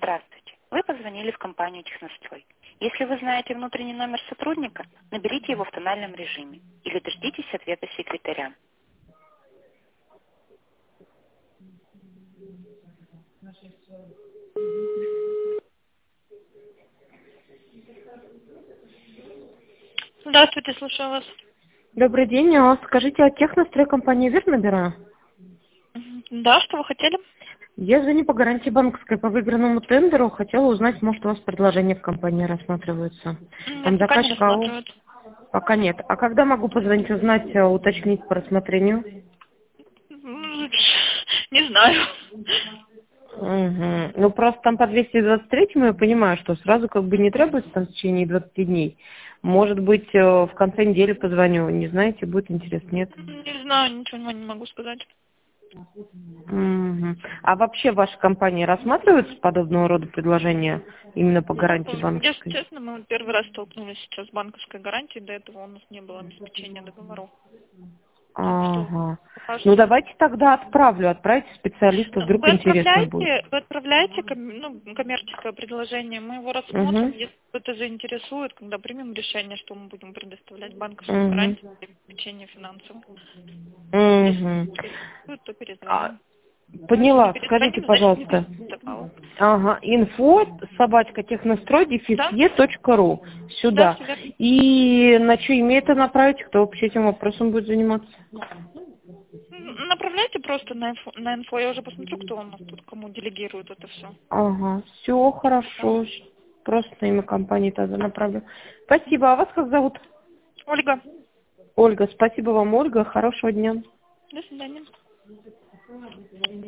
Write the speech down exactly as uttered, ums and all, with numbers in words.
Здравствуйте. Вы позвонили в компанию «Технострой». Если вы знаете внутренний номер сотрудника, наберите его в тональном режиме или дождитесь ответа секретаря. Здравствуйте, слушаю вас. Добрый день. А скажите, а технострой компании «Вир» набираю? Мгм. Да, что вы хотели? Я звоню по гарантии банковской по выигранному тендеру. Хотела узнать, может, у вас предложения в компании рассматриваются. Нет, Там пока не заказчик АО рассматривают. пока нет. А когда могу позвонить, узнать, э, уточнить по рассмотрению? М, Не знаю. Угу. Ну, просто там по двести двадцать третьему я понимаю, что сразу как бы не требуется там в течение двадцати дней. Может быть, э, в конце недели позвоню. Не знаете, будет интересно, нет? Не знаю, ничего не могу сказать. Мгм. А вообще в вашей компании рассматриваются подобного рода предложения именно по гарантии Ну, если банковской? честно, мы первый раз столкнулись сейчас с банковской гарантией. До этого у нас не было обеспечения договоров. Так что Ага. пока Ну что... давайте тогда отправлю, отправьте специалисту, Ну, вдруг Вы интересно будет. отправляете, вы отправляете ком- ну, коммерческое предложение, мы его рассмотрим, Угу. если это заинтересует, когда примем решение, что мы будем предоставлять банковскую Угу. гарантию для обеспечения финансового. Если Угу. заинтересует, то А, перезвоним. Если не поняла, скажите, перезвоним, значит не пожалуйста. заинтересовало. Ага, инфо собачка технострой Да? дефис точка ру Да, сюда. все верно. И на чье имя это направить, кто вообще этим вопросом будет заниматься? М, Направляйте просто на инфо, на инфо, я уже посмотрю, кто у нас тут, кому делегирует это все. Ага, все хорошо. Просто на имя компании тогда направлю. Спасибо. А вас как зовут? Ольга, Ольга. Спасибо вам, Ольга. Хорошего дня. до свидания.